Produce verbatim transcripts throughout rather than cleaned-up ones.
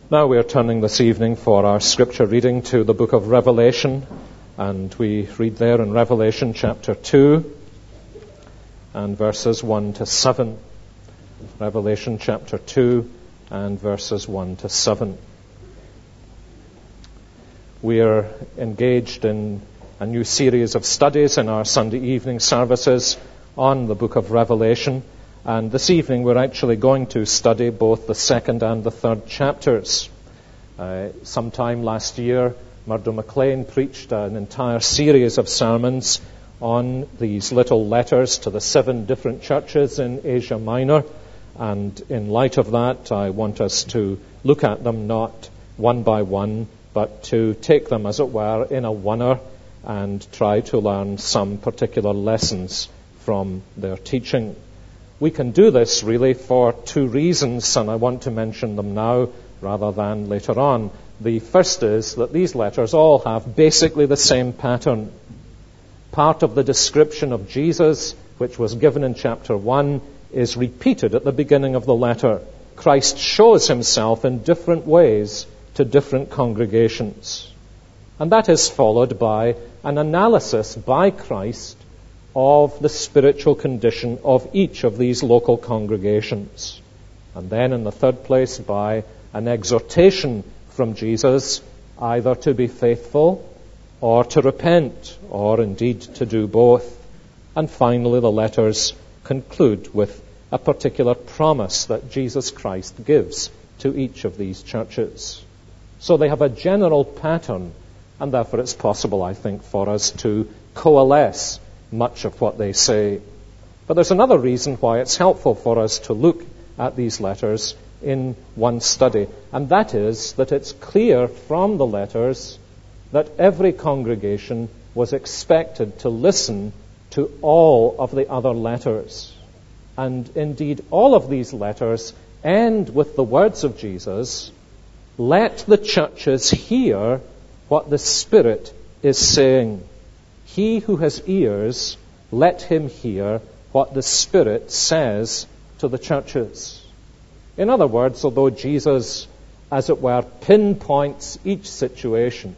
Now we are turning this evening for our scripture reading to the book of Revelation, and we read there in Revelation chapter two and verses one to seven. Revelation chapter two and verses one to seven. We are engaged in a new series of studies in our Sunday evening services on the book of Revelation. And this evening we're actually going to study both the second and the third chapters. Uh, sometime last year, Murdo MacLean preached an entire series of sermons on these little letters to the seven different churches in Asia Minor. And in light of that, I want us to look at them not one by one, but to take them, as it were, in a oneer and try to learn some particular lessons from their teaching. We can do this really for two reasons, and I want to mention them now rather than later on. The first is that these letters all have basically the same pattern. Part of the description of Jesus, which was given in chapter one, is repeated at the beginning of the letter. Christ shows himself in different ways to different congregations. And that is followed by an analysis by Christ of the spiritual condition of each of these local congregations. And then in the third place, by an exhortation from Jesus either to be faithful or to repent, or indeed to do both. And finally, the letters conclude with a particular promise that Jesus Christ gives to each of these churches. So they have a general pattern, and therefore it's possible, I think, for us to coalesce much of what they say. But there's another reason why it's helpful for us to look at these letters in one study, and that is that it's clear from the letters that every congregation was expected to listen to all of the other letters. And indeed, all of these letters end with the words of Jesus, "Let the churches hear what the Spirit is saying. He who has ears, let him hear what the Spirit says to the churches." In other words, although Jesus, as it were, pinpoints each situation,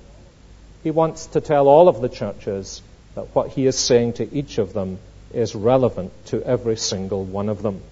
he wants to tell all of the churches that what he is saying to each of them is relevant to every single one of them.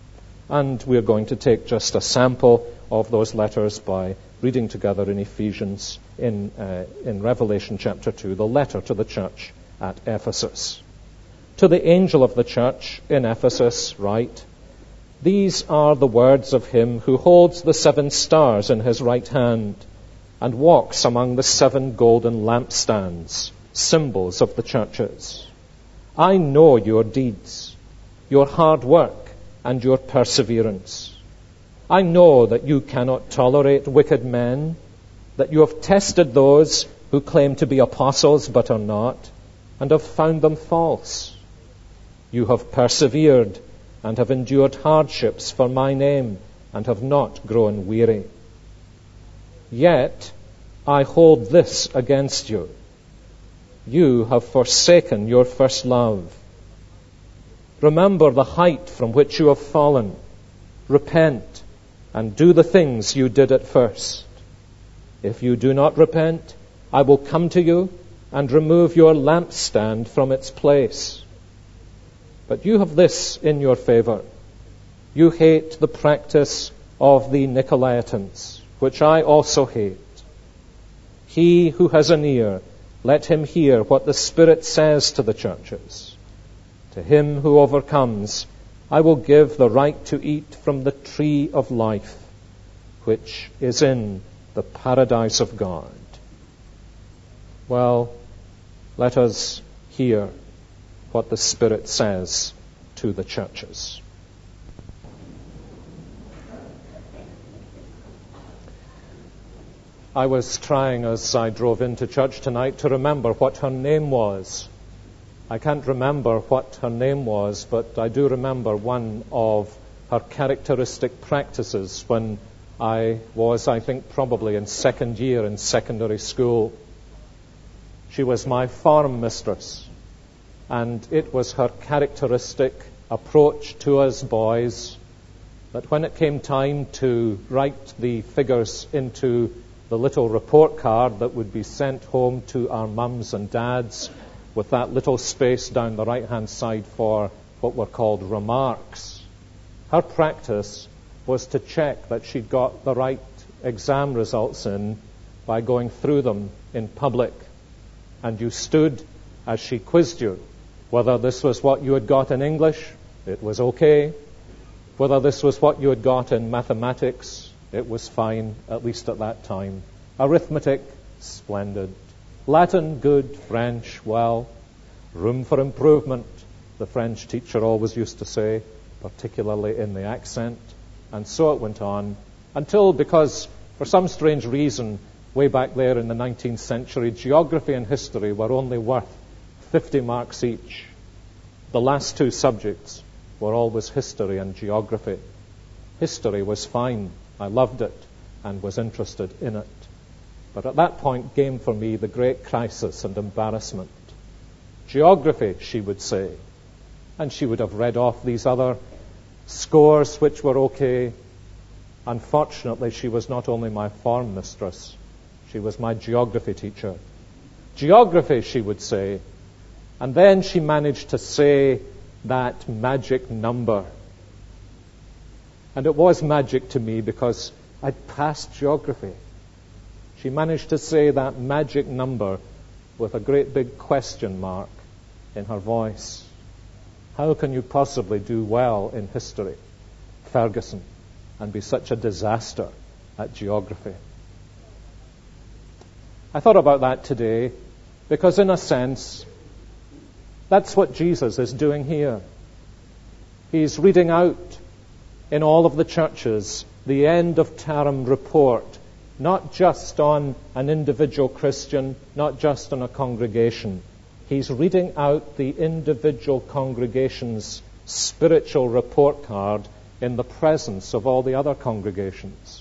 And we're going to take just a sample of those letters by reading together in Ephesians, in, uh, in Revelation chapter two, the letter to the church at Ephesus. To the angel of the church in Ephesus write, "These are the words of him who holds the seven stars in his right hand and walks among the seven golden lampstands, symbols of the churches. I know your deeds, your hard work, and your perseverance. I know that you cannot tolerate wicked men, that you have tested those who claim to be apostles but are not, and have found them false. You have persevered and have endured hardships for my name and have not grown weary. Yet I hold this against you. You have forsaken your first love. Remember the height from which you have fallen. Repent and do the things you did at first. If you do not repent, I will come to you and remove your lampstand from its place. But you have this in your favor. You hate the practice of the Nicolaitans, which I also hate. He who has an ear, let him hear what the Spirit says to the churches. To him who overcomes, I will give the right to eat from the tree of life, which is in the paradise of God." Well, let us hear what the Spirit says to the churches. I was trying, as I drove into church tonight, to remember what her name was. I can't remember what her name was, but I do remember one of her characteristic practices when I was, I think, probably in second year in secondary school. She was my farm mistress, and it was her characteristic approach to us boys that when it came time to write the figures into the little report card that would be sent home to our mums and dads, with that little space down the right-hand side for what were called remarks, her practice was to check that she'd got the right exam results in by going through them in public. And you stood as she quizzed you. Whether this was what you had got in English, it was okay. Whether this was what you had got in mathematics, it was fine, at least at that time. Arithmetic, splendid. Latin, good. French, well. Room for improvement, the French teacher always used to say, particularly in the accent. And so it went on, until, because for some strange reason, way back there in the nineteenth century, geography and history were only worth fifty marks each. The last two subjects were always history and geography. History was fine. I loved it and was interested in it. But at that point came for me the great crisis and embarrassment. Geography, she would say. And she would have read off these other scores which were okay. Unfortunately, she was not only my form mistress, she was my geography teacher. Geography, she would say. And then she managed to say that magic number. And it was magic to me because I'd passed geography. She managed to say that magic number with a great big question mark in her voice. How can you possibly do well in history, Ferguson, and be such a disaster at geography? I thought about that today because, in a sense, that's what Jesus is doing here. He's reading out in all of the churches the end of term report, not just on an individual Christian, not just on a congregation. He's reading out the individual congregation's spiritual report card in the presence of all the other congregations.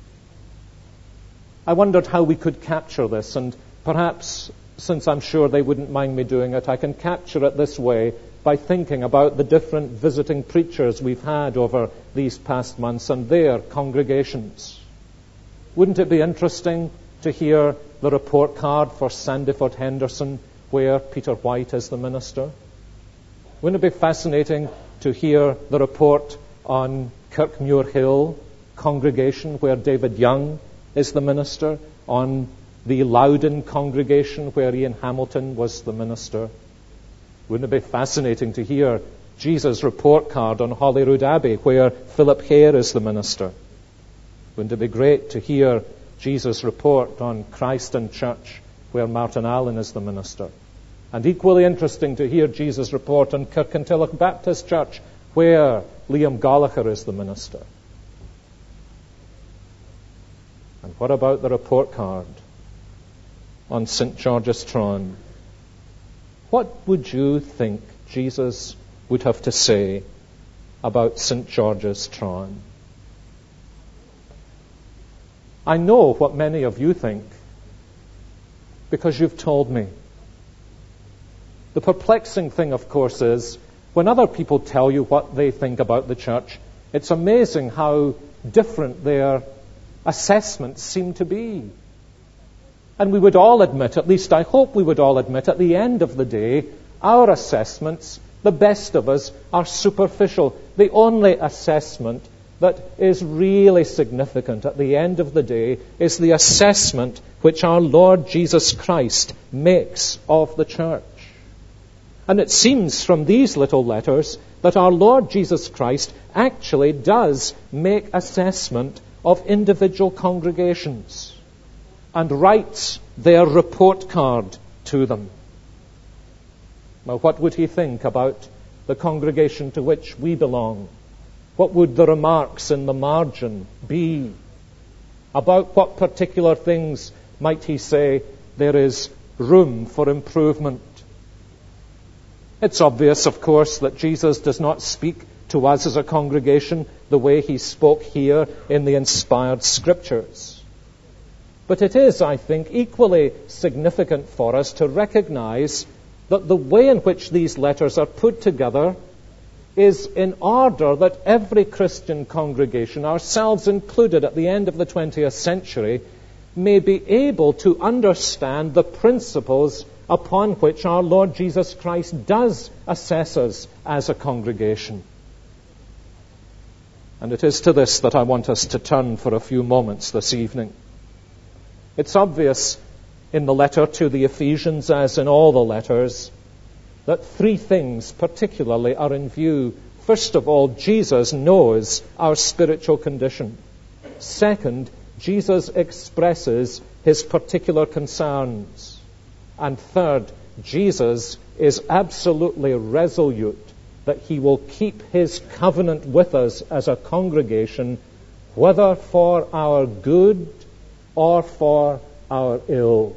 I wondered how we could capture this, and perhaps, since I'm sure they wouldn't mind me doing it, I can capture it this way by thinking about the different visiting preachers we've had over these past months and their congregations. Wouldn't it be interesting to hear the report card for Sandyford Henderson, where Peter White is the minister? Wouldn't it be fascinating to hear the report on Kirkmuir Hill congregation, where David Young is the minister, on the Loudon congregation, where Ian Hamilton was the minister? Wouldn't it be fascinating to hear Jesus' report card on Holyrood Abbey, where Philip Hare is the minister? Wouldn't it be great to hear Jesus' report on Christ and Church, where Martin Allen is the minister? And equally interesting to hear Jesus' report on Kirkintilloch Baptist Church, where Liam Gallagher is the minister. And what about the report card on Saint George's Tron? What would you think Jesus would have to say about Saint George's Tron? I know what many of you think, because you've told me. The perplexing thing, of course, is when other people tell you what they think about the church, it's amazing how different their assessments seem to be. And we would all admit, at least I hope we would all admit, at the end of the day, our assessments, the best of us, are superficial. The only assessment that is really significant at the end of the day is the assessment which our Lord Jesus Christ makes of the church. And it seems from these little letters that our Lord Jesus Christ actually does make assessment of individual congregations and writes their report card to them. Now, what would he think about the congregation to which we belong? What would the remarks in the margin be? About what particular things might he say there is room for improvement? It's obvious, of course, that Jesus does not speak to us as a congregation the way he spoke here in the inspired Scriptures. But it is, I think, equally significant for us to recognize that the way in which these letters are put together is in order that every Christian congregation, ourselves included at the end of the twentieth century, may be able to understand the principles upon which our Lord Jesus Christ does assess us as a congregation. And it is to this that I want us to turn for a few moments this evening. It's obvious in the letter to the Ephesians, as in all the letters, that three things particularly are in view. First of all, Jesus knows our spiritual condition. Second, Jesus expresses his particular concerns. And third, Jesus is absolutely resolute that he will keep his covenant with us as a congregation, whether for our good or for our ill.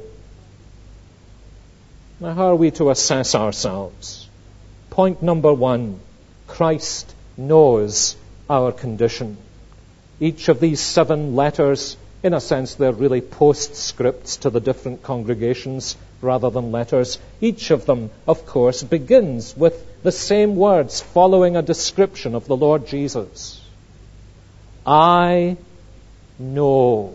Now, how are we to assess ourselves? Point number one, Christ knows our condition. Each of these seven letters, in a sense, they're really postscripts to the different congregations rather than letters. Each of them, of course, begins with the same words following a description of the Lord Jesus. I know.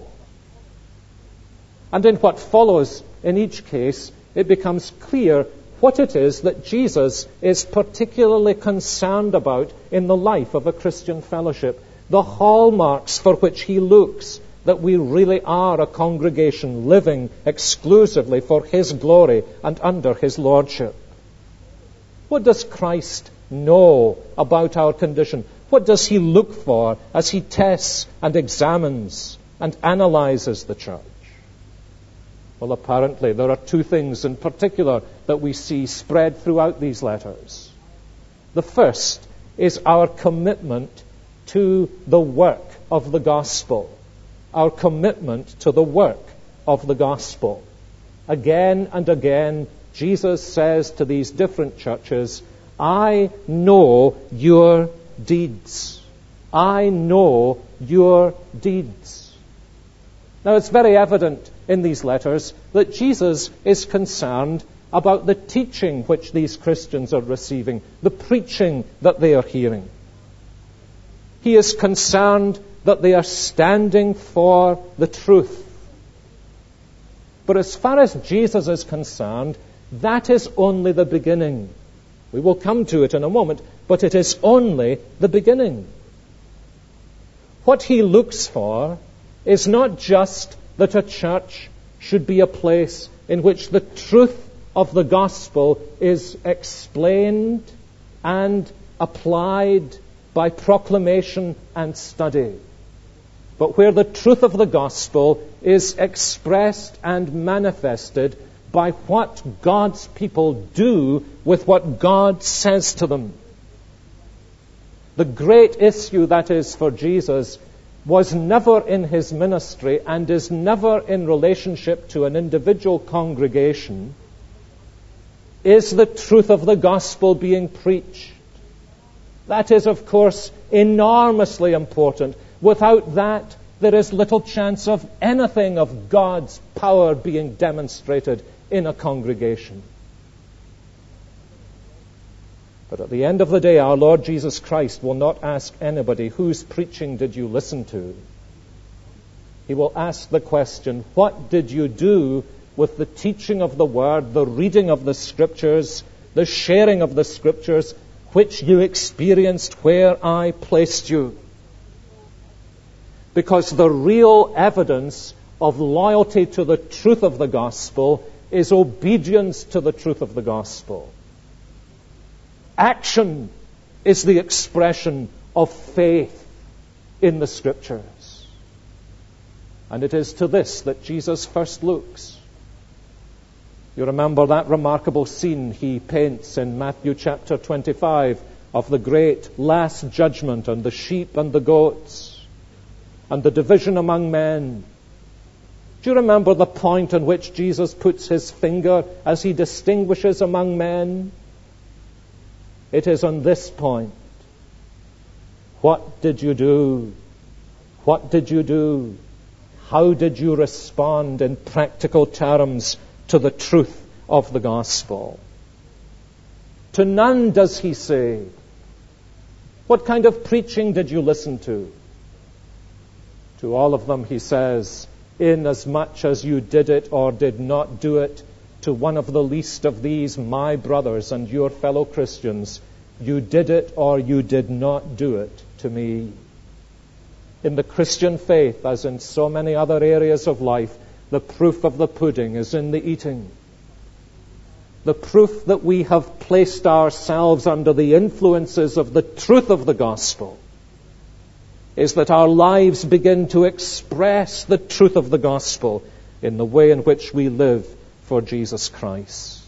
And in what follows in each case, it becomes clear what it is that Jesus is particularly concerned about in the life of a Christian fellowship, the hallmarks for which he looks, that we really are a congregation living exclusively for his glory and under his lordship. What does Christ know about our condition? What does he look for as he tests and examines and analyzes the church? Well, apparently there are two things in particular that we see spread throughout these letters. The first is our commitment to the work of the gospel. Our commitment to the work of the gospel. Again and again, Jesus says to these different churches, I know your deeds. I know your deeds. Now, it's very evident in these letters that Jesus is concerned about the teaching which these Christians are receiving, the preaching that they are hearing. He is concerned that they are standing for the truth. But as far as Jesus is concerned, that is only the beginning. We will come to it in a moment, but it is only the beginning. What he looks for is not just that a church should be a place in which the truth of the gospel is explained and applied by proclamation and study, but where the truth of the gospel is expressed and manifested by what God's people do with what God says to them. The great issue, that is, for Jesus was never in his ministry and is never in relationship to an individual congregation, is the truth of the gospel being preached. That is, of course, enormously important. Without that, there is little chance of anything of God's power being demonstrated in a congregation. But at the end of the day, our Lord Jesus Christ will not ask anybody, whose preaching did you listen to? He will ask the question, what did you do with the teaching of the Word, the reading of the Scriptures, the sharing of the Scriptures, which you experienced where I placed you? Because the real evidence of loyalty to the truth of the gospel is obedience to the truth of the gospel. Action is the expression of faith in the Scriptures. And it is to this that Jesus first looks. You remember that remarkable scene he paints in Matthew chapter twenty-five of the great last judgment on the sheep and the goats and the division among men. Do you remember the point on which Jesus puts his finger as he distinguishes among men? It is on this point. What did you do? What did you do? How did you respond in practical terms to the truth of the gospel? To none does he say, What kind of preaching did you listen to? To all of them he says, inasmuch as you did it or did not do it to one of the least of these, my brothers and your fellow Christians, you did it or you did not do it to me. In the Christian faith, as in so many other areas of life, the proof of the pudding is in the eating. The proof that we have placed ourselves under the influences of the truth of the gospel is that our lives begin to express the truth of the gospel in the way in which we live for Jesus Christ.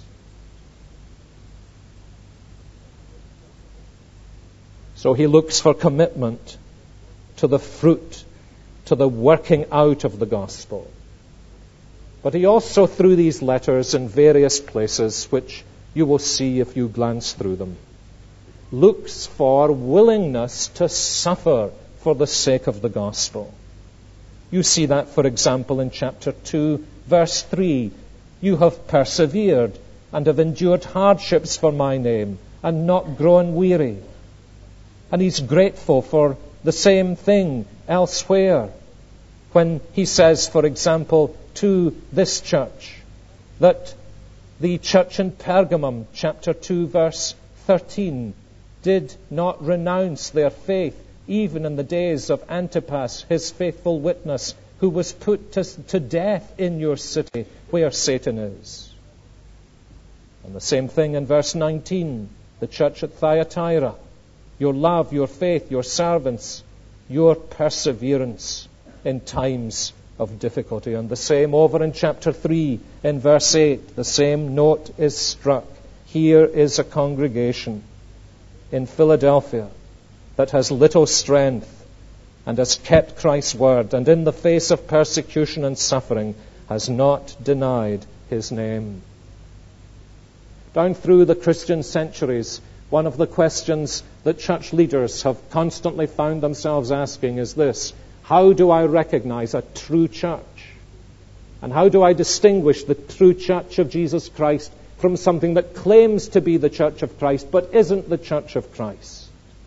So he looks for commitment to the fruit, to the working out of the gospel. But he also, through these letters in various places, which you will see if you glance through them, looks for willingness to suffer for the sake of the gospel. You see that, for example, in chapter two, verse three. You have persevered and have endured hardships for my name and not grown weary. And he's grateful for the same thing elsewhere when he says, for example, to this church, that the church in Pergamum, chapter two, verse thirteen, did not renounce their faith even in the days of Antipas, his faithful witness, who was put to, to death in your city where Satan is. And the same thing in verse nineteen, the church at Thyatira, your love, your faith, your servants, your perseverance in times of difficulty. And the same over in chapter three, in verse eight, the same note is struck. Here is a congregation in Philadelphia that has little strength and has kept Christ's word, and in the face of persecution and suffering has not denied his name. Down through the Christian centuries, one of the questions that church leaders have constantly found themselves asking is this: how do I recognize a true church? And how do I distinguish the true church of Jesus Christ from something that claims to be the church of Christ but isn't the church of Christ?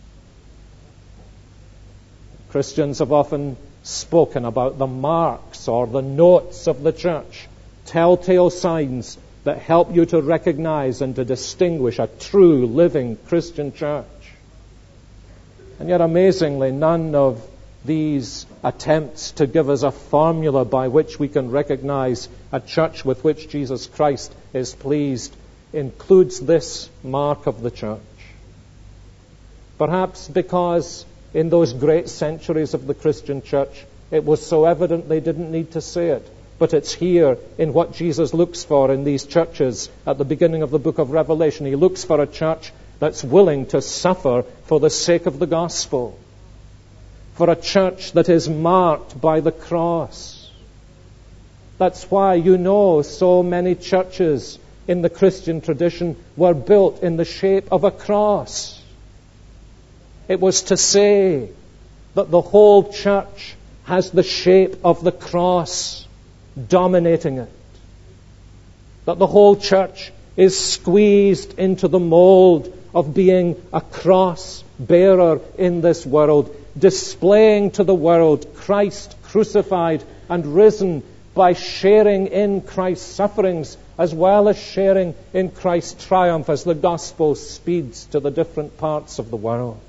Christians have often spoken about the marks or the notes of the church, telltale signs that help you to recognize and to distinguish a true, living Christian church. And yet, amazingly, none of these attempts to give us a formula by which we can recognize a church with which Jesus Christ is pleased includes this mark of the church. Perhaps because in those great centuries of the Christian church, it was so evident they didn't need to say it. But it's here in what Jesus looks for in these churches at the beginning of the book of Revelation. He looks for a church that's willing to suffer for the sake of the gospel. For a church that is marked by the cross. That's why you know so many churches in the Christian tradition were built in the shape of a cross. It was to say that the whole church has the shape of the cross dominating it. That the whole church is squeezed into the mold of being a cross bearer in this world, displaying to the world Christ crucified and risen by sharing in Christ's sufferings as well as sharing in Christ's triumph as the gospel speeds to the different parts of the world.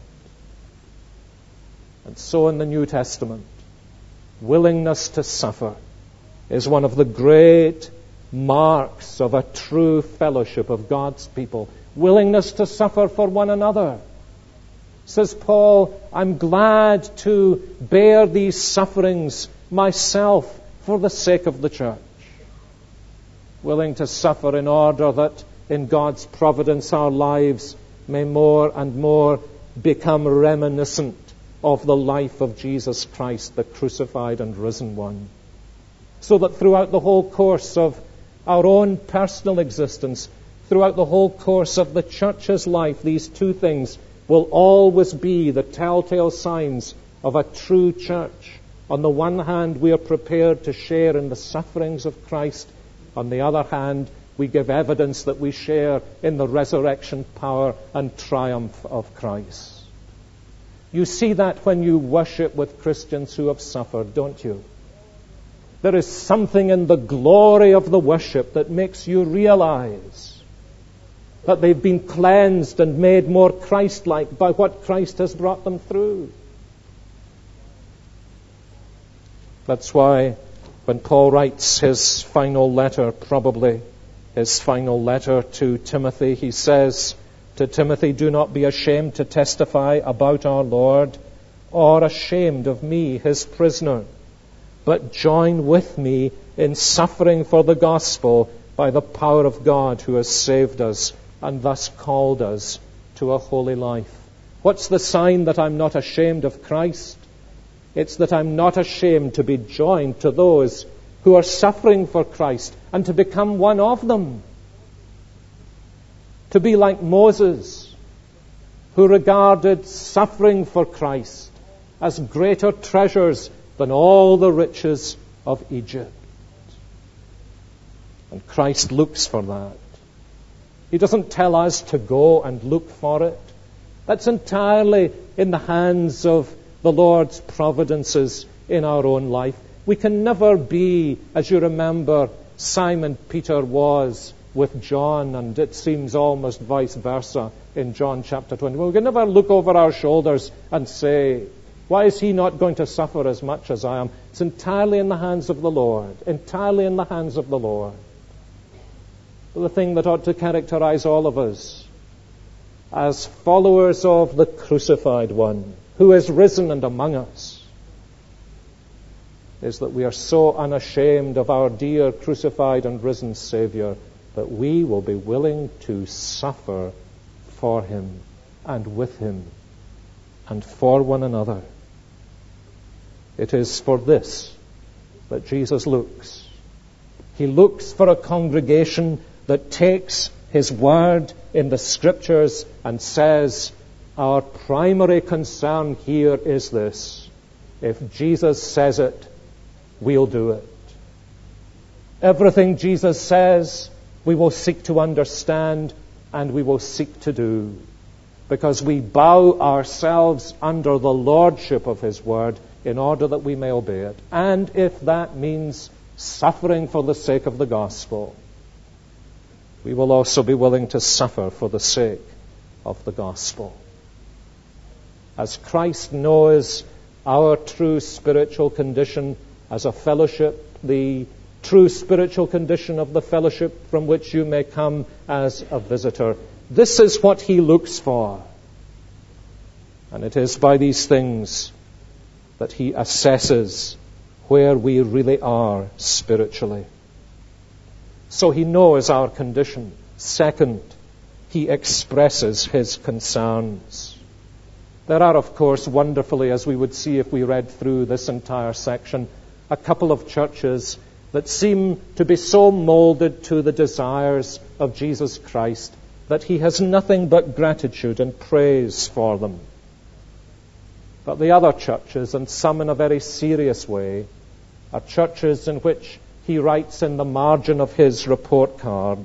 And so in the New Testament, willingness to suffer is one of the great marks of a true fellowship of God's people. Willingness to suffer for one another. Says Paul, I'm glad to bear these sufferings myself for the sake of the church. Willing to suffer in order that in God's providence our lives may more and more become reminiscent of the life of Jesus Christ, the crucified and risen one. So that throughout the whole course of our own personal existence, throughout the whole course of the church's life, these two things will always be the telltale signs of a true church. On the one hand, we are prepared to share in the sufferings of Christ. On the other hand, we give evidence that we share in the resurrection power and triumph of Christ. You see that when you worship with Christians who have suffered, don't you? There is something in the glory of the worship that makes you realize that they've been cleansed and made more Christ-like by what Christ has brought them through. That's why when Paul writes his final letter, probably his final letter to Timothy, he says to Timothy, "Do not be ashamed to testify about our Lord, or ashamed of me, his prisoner, but join with me in suffering for the gospel by the power of God who has saved us and thus called us to a holy life." What's the sign that I'm not ashamed of Christ? It's that I'm not ashamed to be joined to those who are suffering for Christ and to become one of them. To be like Moses, who regarded suffering for Christ as greater treasures than all the riches of Egypt. And Christ looks for that. He doesn't tell us to go and look for it. That's entirely in the hands of the Lord's providences in our own life. We can never be, as you remember, Simon Peter was with John, and it seems almost vice versa in John chapter twenty. We can never look over our shoulders and say, why is he not going to suffer as much as I am? It's entirely in the hands of the Lord, entirely in the hands of the Lord. But the thing that ought to characterize all of us as followers of the crucified one, who is risen and among us, is that we are so unashamed of our dear crucified and risen Savior that we will be willing to suffer for him and with him and for one another. It is for this that Jesus looks. He looks for a congregation that takes his word in the Scriptures and says, our primary concern here is this: if Jesus says it, we'll do it. Everything Jesus says, we will seek to understand and we will seek to do, because we bow ourselves under the lordship of his word in order that we may obey it. And if that means suffering for the sake of the gospel, we will also be willing to suffer for the sake of the gospel. As Christ knows our true spiritual condition as a fellowship, the true spiritual condition of the fellowship from which you may come as a visitor, this is what he looks for. And it is by these things that he assesses where we really are spiritually. So he knows our condition. Second, he expresses his concerns. There are, of course, wonderfully, as we would see if we read through this entire section, a couple of churches that seem to be so molded to the desires of Jesus Christ that he has nothing but gratitude and praise for them. But the other churches, and some in a very serious way, are churches in which he writes in the margin of his report card,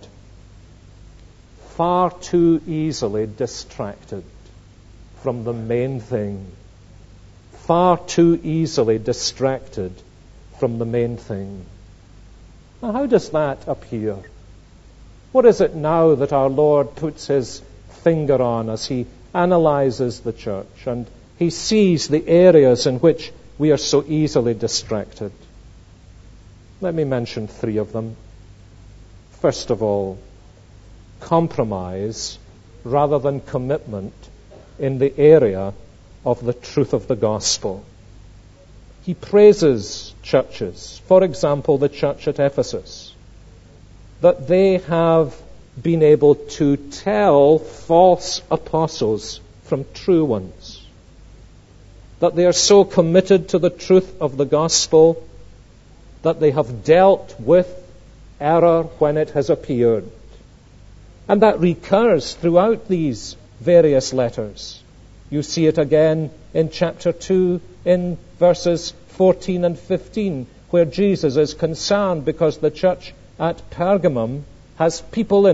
far too easily distracted from the main thing. Far too easily distracted from the main thing. Now, how does that appear? What is it now that our Lord puts his finger on as he analyzes the church and he sees the areas in which we are so easily distracted? Let me mention three of them. First of all, compromise rather than commitment in the area of the truth of the gospel. He praises churches, for example, the church at Ephesus, that they have been able to tell false apostles from true ones, that they are so committed to the truth of the gospel that they have dealt with error when it has appeared. And that recurs throughout these various letters. You see it again in chapter two, in verses fourteen and fifteen, where Jesus is concerned because the church at Pergamum has people in it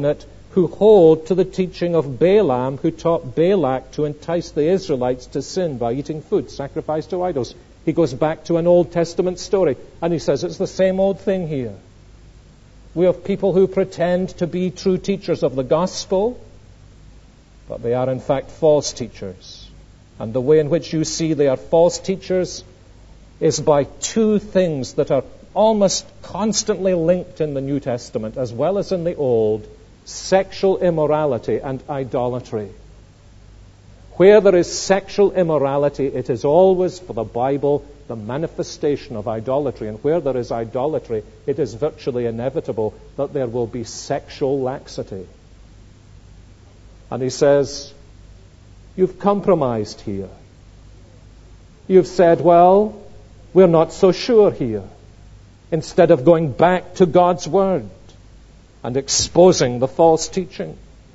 who hold to the teaching of Balaam, who taught Balak to entice the Israelites to sin by eating food sacrificed to idols. He goes back to an Old Testament story, and he says it's the same old thing here. We have people who pretend to be true teachers of the gospel, but they are in fact false teachers. And the way in which you see they are false teachers is by two things that are almost constantly linked in the New Testament as well as in the Old: sexual immorality and idolatry. Where there is sexual immorality, it is always, for the Bible, the manifestation of idolatry. And where there is idolatry, it is virtually inevitable that there will be sexual laxity. And he says, you've compromised here. You've said, well, we're not so sure here. Instead of going back to God's Word and exposing the false teaching.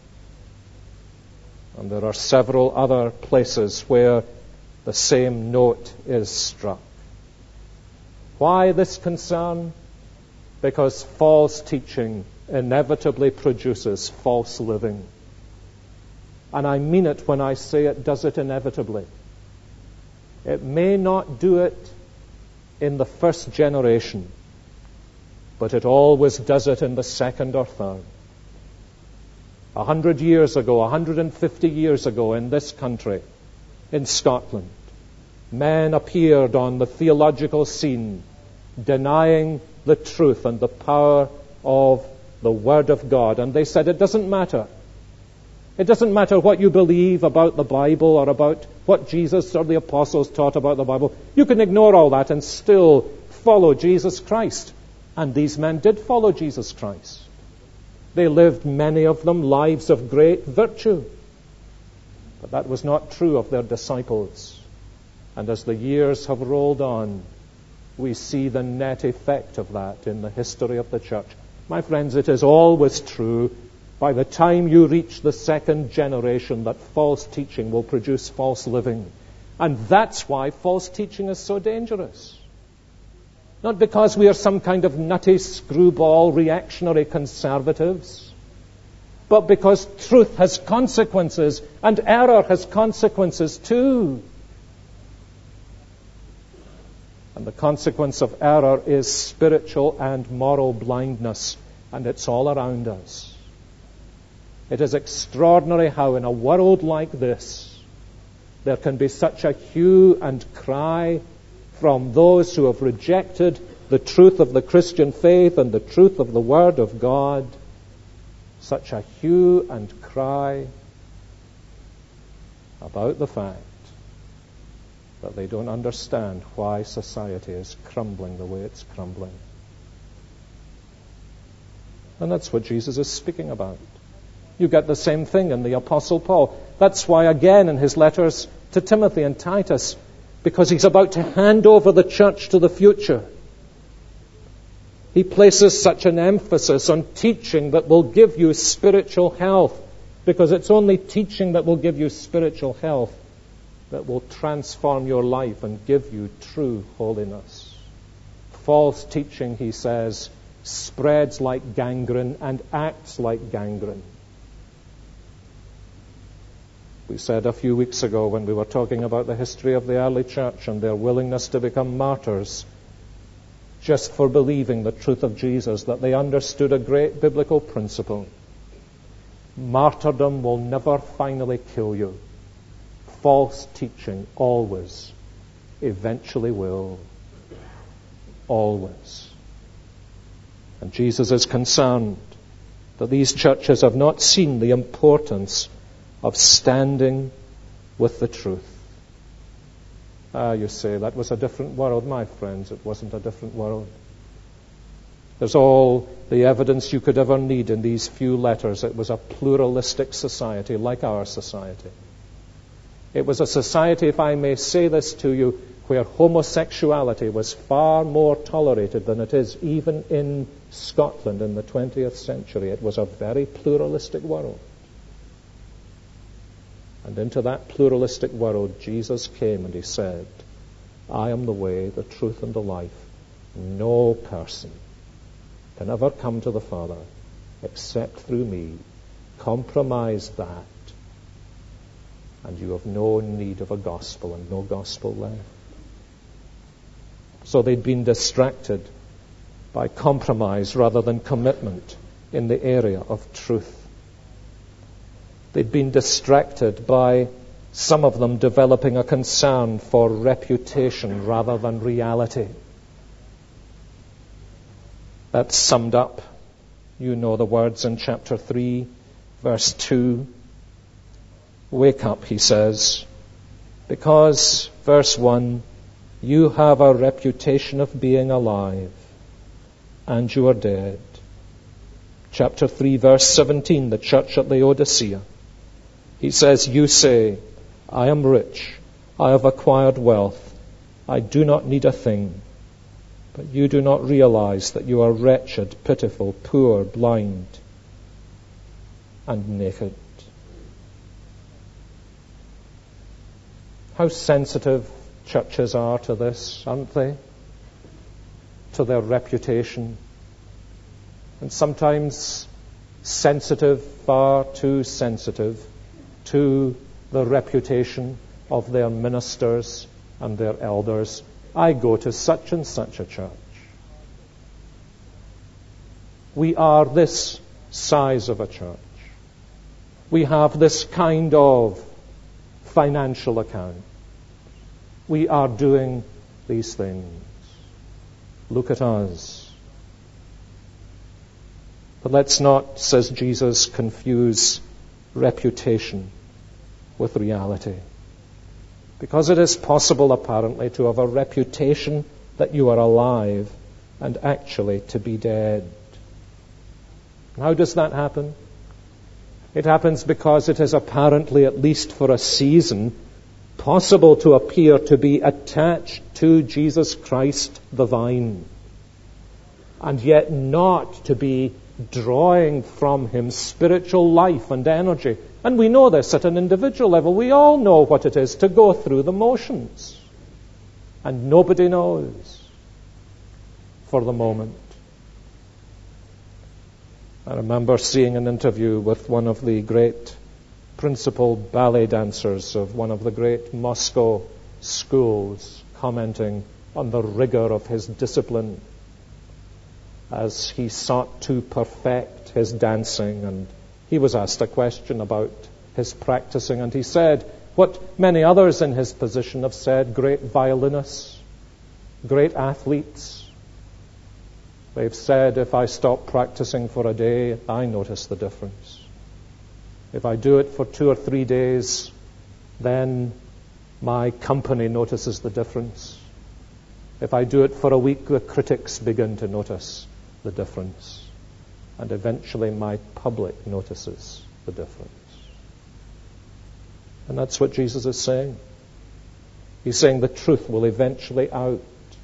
And there are several other places where the same note is struck. Why this concern? Because false teaching inevitably produces false living. And I mean it when I say it does it inevitably. It may not do it in the first generation, but it always does it in the second or third. A hundred years ago, a hundred and fifty years ago in this country, in Scotland, men appeared on the theological scene denying the truth and the power of the Word of God. And they said, it doesn't matter. It doesn't matter what you believe about the Bible or about what Jesus or the apostles taught about the Bible. You can ignore all that and still follow Jesus Christ. And these men did follow Jesus Christ. They lived, many of them, lives of great virtue. But that was not true of their disciples. And as the years have rolled on, we see the net effect of that in the history of the church. My friends, it is always true, by the time you reach the second generation, that false teaching will produce false living. And that's why false teaching is so dangerous. Not because we are some kind of nutty screwball reactionary conservatives, but because truth has consequences and error has consequences too. And the consequence of error is spiritual and moral blindness, and it's all around us. It is extraordinary how in a world like this there can be such a hue and cry from those who have rejected the truth of the Christian faith and the truth of the Word of God. Such a hue and cry about the fact that they don't understand why society is crumbling the way it's crumbling. And that's what Jesus is speaking about. You get the same thing in the Apostle Paul. That's why, again, in his letters to Timothy and Titus, because he's about to hand over the church to the future, he places such an emphasis on teaching that will give you spiritual health, because it's only teaching that will give you spiritual health that will transform your life and give you true holiness. False teaching, he says, spreads like gangrene and acts like gangrene. We said a few weeks ago when we were talking about the history of the early church and their willingness to become martyrs just for believing the truth of Jesus, that they understood a great biblical principle. Martyrdom will never finally kill you. False teaching always, eventually will. Always. And Jesus is concerned that these churches have not seen the importance of standing with the truth. Ah, you say, that was a different world. My friends, it wasn't a different world. There's all the evidence you could ever need in these few letters. It was a pluralistic society like our society. It was a society, if I may say this to you, where homosexuality was far more tolerated than it is even in Scotland in the twentieth century. It was a very pluralistic world. And into that pluralistic world, Jesus came and he said, I am the way, the truth, and the life. No person can ever come to the Father except through me. Compromise that, and you have no need of a gospel and no gospel left. So they'd been distracted by compromise rather than commitment in the area of truth. They'd been distracted by some of them developing a concern for reputation rather than reality. That's summed up. You know the words in chapter three, verse two. Wake up, he says, because, verse one, you have a reputation of being alive, and you are dead. Chapter three, verse seventeen, the church at Laodicea. He says, you say, I am rich, I have acquired wealth, I do not need a thing. But you do not realize that you are wretched, pitiful, poor, blind, and naked. How sensitive churches are to this, aren't they? To their reputation. And sometimes sensitive, far too sensitive, to the reputation of their ministers and their elders. I go to such and such a church. We are this size of a church. We have this kind of financial account. We are doing these things. Look at us. But let's not, says Jesus, confuse reputation with reality. Because it is possible, apparently, to have a reputation that you are alive and actually to be dead. And how does that happen? It happens because it is apparently, at least for a season, possible to appear to be attached to Jesus Christ, the vine, and yet not to be drawing from him spiritual life and energy. And we know this at an individual level. We all know what it is to go through the motions. And nobody knows for the moment. I remember seeing an interview with one of the great principal ballet dancers of one of the great Moscow schools, commenting on the rigor of his discipline as he sought to perfect his dancing. And he was asked a question about his practicing, and he said what many others in his position have said: great violinists, great athletes. They've said, if I stop practicing for a day, I notice the difference. If I do it for two or three days, then my company notices the difference. If I do it for a week, the critics begin to notice the difference. And eventually my public notices the difference. And that's what Jesus is saying. He's saying the truth will eventually out.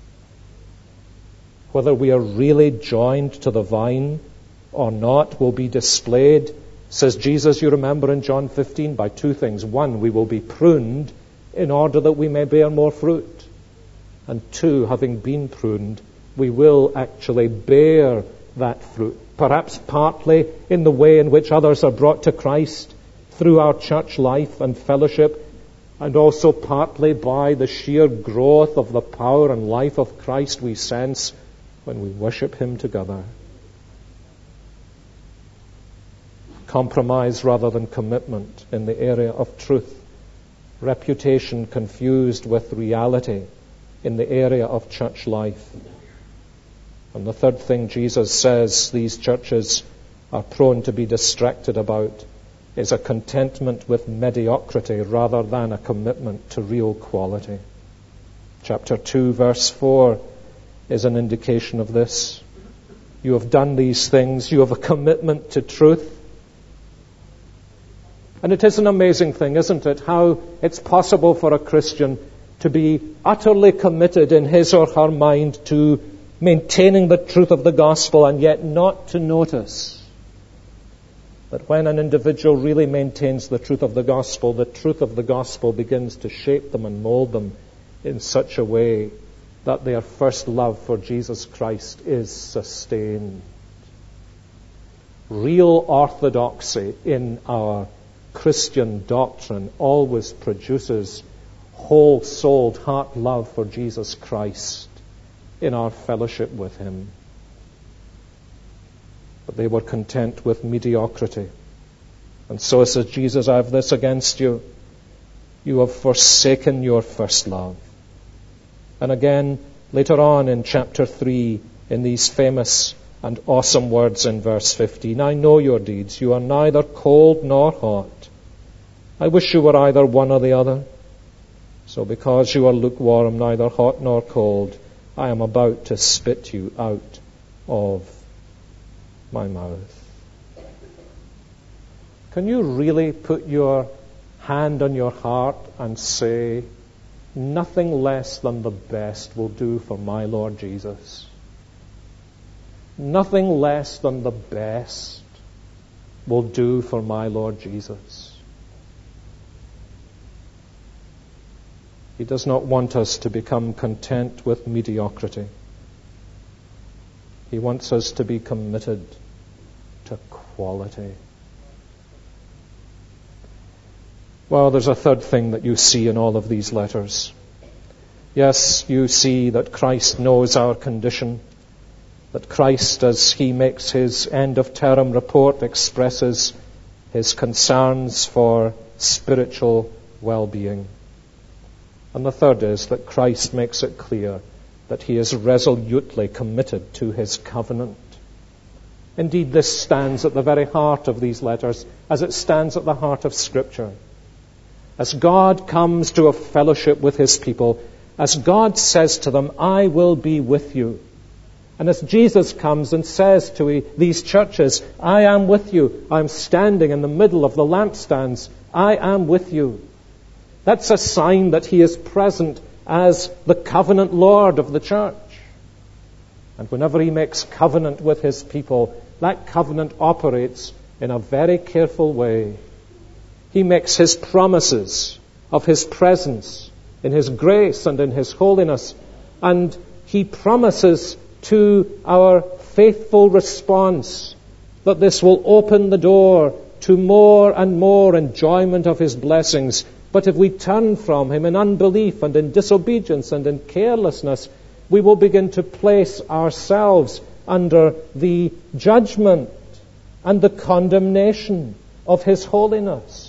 Whether we are really joined to the vine or not will be displayed, says Jesus, you remember in John fifteen, by two things. One, we will be pruned in order that we may bear more fruit. And two, having been pruned, we will actually bear that fruit. Perhaps partly in the way in which others are brought to Christ through our church life and fellowship, and also partly by the sheer growth of the power and life of Christ we sense when we worship him together. Compromise rather than commitment in the area of truth. Reputation confused with reality in the area of church life. And the third thing Jesus says these churches are prone to be distracted about is a contentment with mediocrity rather than a commitment to real quality. Chapter two, verse four is an indication of this. You have done these things. You have a commitment to truth. And it is an amazing thing, isn't it, how it's possible for a Christian to be utterly committed in his or her mind to maintaining the truth of the gospel and yet not to notice that when an individual really maintains the truth of the gospel, the truth of the gospel begins to shape them and mold them in such a way that their first love for Jesus Christ is sustained. Real orthodoxy in our Christian doctrine always produces whole-souled heart love for Jesus Christ in our fellowship with him. But they were content with mediocrity. And so says Jesus, I have this against you. You have forsaken your first love. And again, later on in chapter three, in these famous and awesome words in verse fifteen, I know your deeds. You are neither cold nor hot. I wish you were either one or the other. So because you are lukewarm, neither hot nor cold, I am about to spit you out of my mouth. Can you really put your hand on your heart and say, nothing less than the best will do for my Lord Jesus? Nothing less than the best will do for my Lord Jesus. He does not want us to become content with mediocrity. He wants us to be committed to quality. Well, there's a third thing that you see in all of these letters. Yes, you see that Christ knows our condition, that Christ, as he makes his end-of-term report, expresses his concerns for spiritual well-being. And the third is that Christ makes it clear that he is resolutely committed to his covenant. Indeed, this stands at the very heart of these letters, as it stands at the heart of Scripture. As God comes to a fellowship with his people, as God says to them, I will be with you. And as Jesus comes and says to these churches, I am with you. I'm standing in the middle of the lampstands. I am with you. That's a sign that he is present as the covenant Lord of the church. And whenever he makes covenant with his people, that covenant operates in a very careful way. He makes his promises of his presence in his grace and in his holiness. And he promises to our faithful response that this will open the door to more and more enjoyment of his blessings. But if we turn from him in unbelief and in disobedience and in carelessness, we will begin to place ourselves under the judgment and the condemnation of his holiness.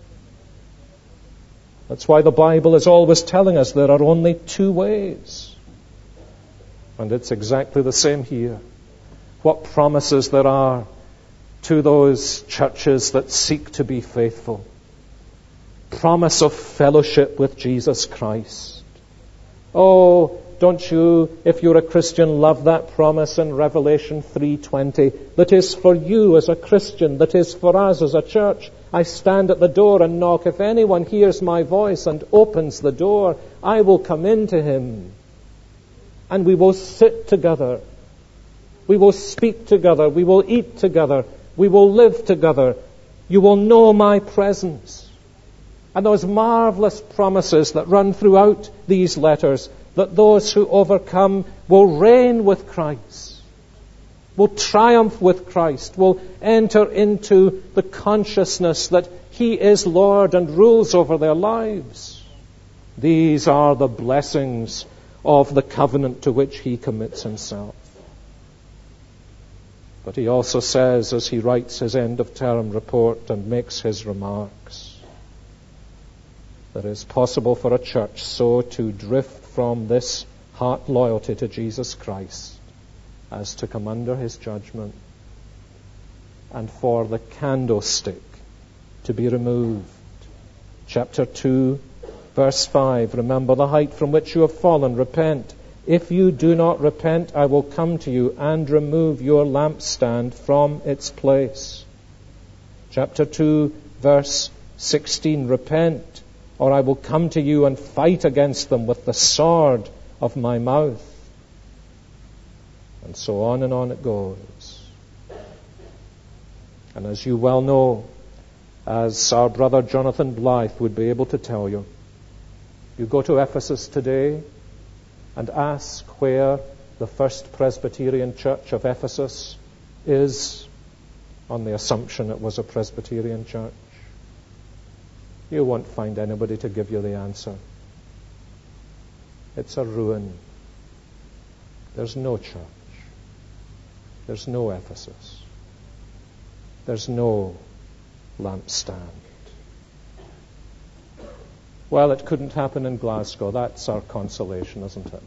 That's why the Bible is always telling us there are only two ways. And it's exactly the same here. What promises there are to those churches that seek to be faithful. Promise of fellowship with Jesus Christ. Oh, don't you, if you're a Christian, love that promise in Revelation three twenty that is for you as a Christian, that is for us as a church. I stand at the door and knock. If anyone hears my voice and opens the door, I will come into him. And we will sit together. We will speak together. We will eat together. We will live together. You will know my presence. And those marvelous promises that run throughout these letters, that those who overcome will reign with Christ, will triumph with Christ, will enter into the consciousness that he is Lord and rules over their lives. These are the blessings of the covenant to which he commits himself. But he also says, as he writes his end-of-term report and makes his remarks, that it is possible for a church so to drift from this heart loyalty to Jesus Christ as to come under his judgment, and for the candlestick to be removed. Chapter two, verse five, remember the height from which you have fallen, repent. If you do not repent, I will come to you and remove your lampstand from its place. Chapter two, verse sixteen, repent, or I will come to you and fight against them with the sword of my mouth. And so on and on it goes. And as you well know, as our brother Jonathan Blythe would be able to tell you, you go to Ephesus today and ask where the First Presbyterian Church of Ephesus is, on the assumption it was a Presbyterian church. You won't find anybody to give you the answer. It's a ruin. There's no church. There's no Ephesus. There's no lampstand. Well, it couldn't happen in Glasgow. That's our consolation, isn't it?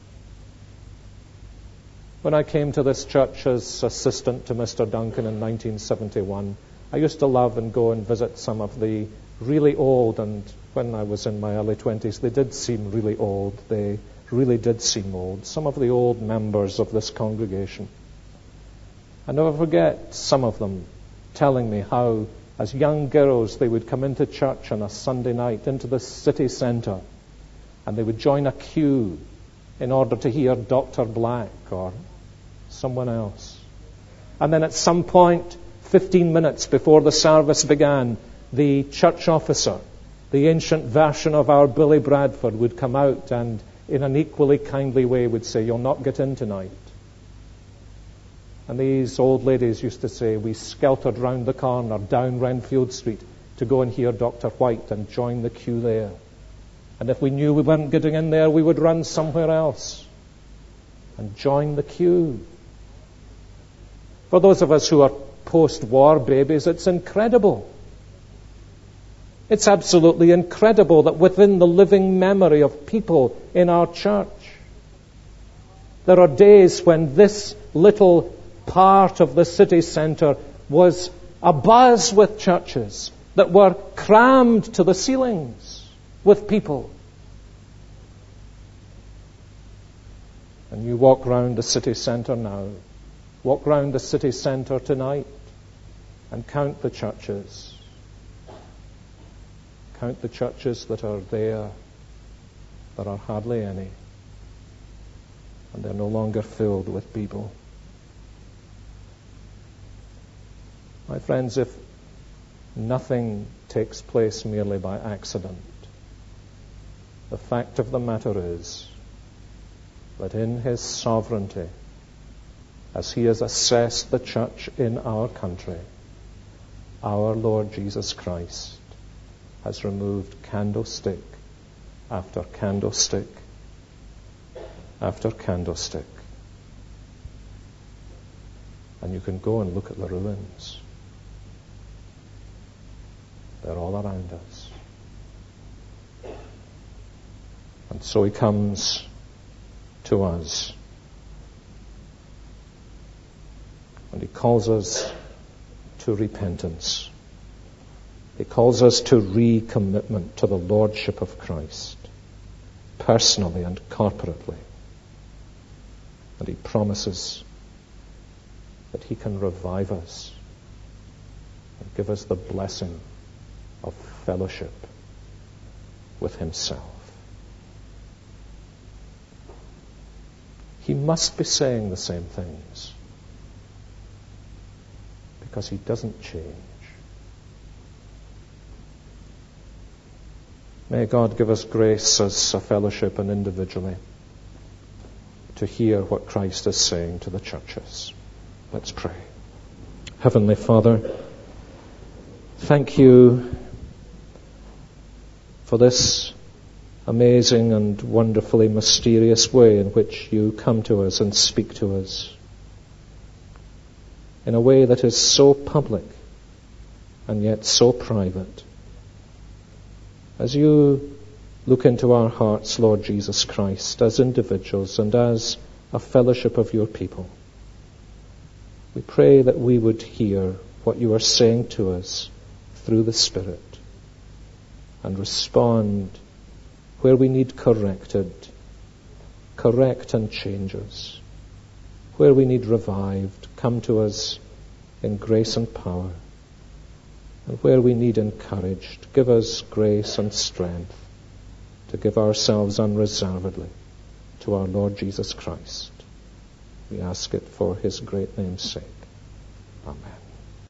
When I came to this church as assistant to Mister Duncan in nineteen seventy-one, I used to love and go and visit some of the really old, and when I was in my early twenties, they did seem really old. They really did seem old. Some of the old members of this congregation. I never forget some of them telling me how, as young girls, they would come into church on a Sunday night, into the city centre, and they would join a queue in order to hear Doctor Black or someone else. And then at some point, fifteen minutes before the service began, the church officer, the ancient version of our Billy Bradford, would come out and in an equally kindly way would say, "You'll not get in tonight." And these old ladies used to say, we skeltered round the corner, down Renfield Street, to go and hear Doctor White and join the queue there. And if we knew we weren't getting in there, we would run somewhere else and join the queue. For those of us who are post-war babies, it's incredible. It's absolutely incredible that within the living memory of people in our church, there are days when this little part of the city centre was abuzz with churches that were crammed to the ceilings with people. And you walk round the city centre now, walk round the city centre tonight and count the churches. Count the churches that are there. There are hardly any. And they're no longer filled with people. My friends, if nothing takes place merely by accident, the fact of the matter is that in His sovereignty, as He has assessed the church in our country, our Lord Jesus Christ has removed candlestick after candlestick after candlestick. And you can go and look at the ruins. They're all around us. And so He comes to us. And He calls us to repentance. He calls us to recommitment to the Lordship of Christ, personally and corporately. And He promises that He can revive us and give us the blessing of fellowship with Himself. He must be saying the same things because He doesn't change. May God give us grace as a fellowship and individually to hear what Christ is saying to the churches. Let's pray. Heavenly Father, thank You for this amazing and wonderfully mysterious way in which You come to us and speak to us in a way that is so public and yet so private. As You look into our hearts, Lord Jesus Christ, as individuals and as a fellowship of Your people, we pray that we would hear what You are saying to us through the Spirit and respond where we need corrected, correct and change us. Where we need revived, come to us in grace and power. And where we need encouraged, give us grace and strength to give ourselves unreservedly to our Lord Jesus Christ. We ask it for His great name's sake. Amen.